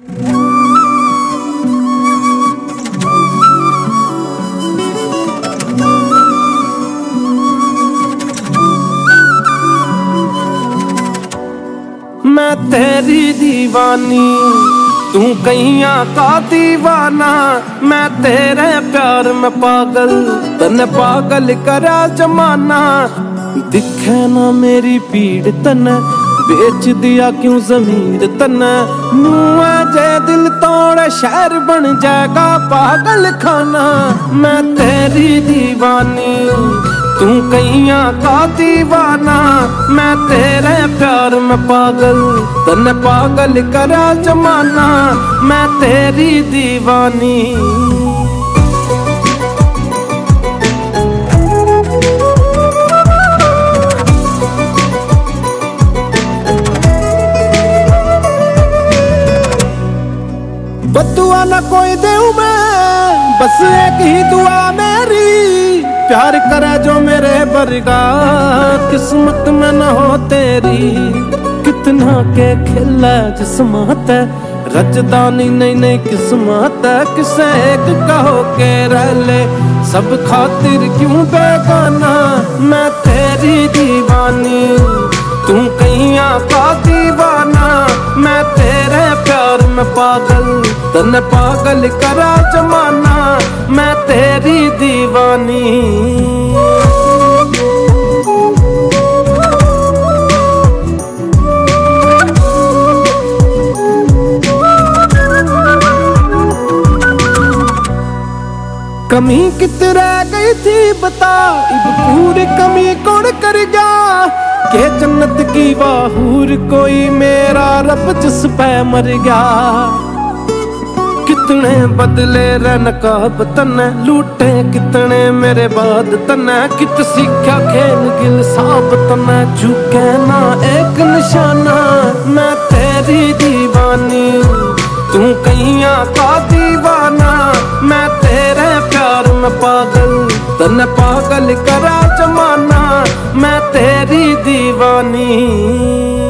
मैं तेरी दीवानी तू कहिया का दीवाना, मैं तेरे प्यार में पागल तने पागल करा जमाना। दिखे ना मेरी पीड़ तने बेच दिया क्यों ज़मीर तने, मुँह जे दिल तोड़े शहर बन जाएगा पागल खाना। मैं तेरी दीवानी तू कहिया का दीवाना, मैं तेरे प्यार में पागल तने पागल करा जमाना। मैं तेरी दीवानी बदुआ ना कोई देऊं मैं, बस एक ही दुआ मेरी, प्यार करे जो मेरे बरगा किस्मत में न हो तेरी। कितना के खिला जिस्मत है रजदानी नहीं नहीं किस्मत है, किसे एक कहो के रह ले सब खातिर क्यों बेगाना। मैं तेरी दीवानी तू कहिया का दीवाना, मैं तेरे प्यार में पागल तने पागल करा जमाना। मैं तेरी दीवानी कमी कित रह गई थी बता, इब पूरी कमी कौन कर गया। के जन्नत की वाहूर कोई मेरा रब जिस पे मर गया। कितने बदले रनकाब तने लूटे कितने मेरे बाद तने, कित सीखा खेल गिल साब तने झुके ना एक निशाना। मैं तेरी दीवानी तू कहिया का दीवाना, मैं तेरे प्यार में पागल तने पागल करा जमाना। मैं तेरी दीवानी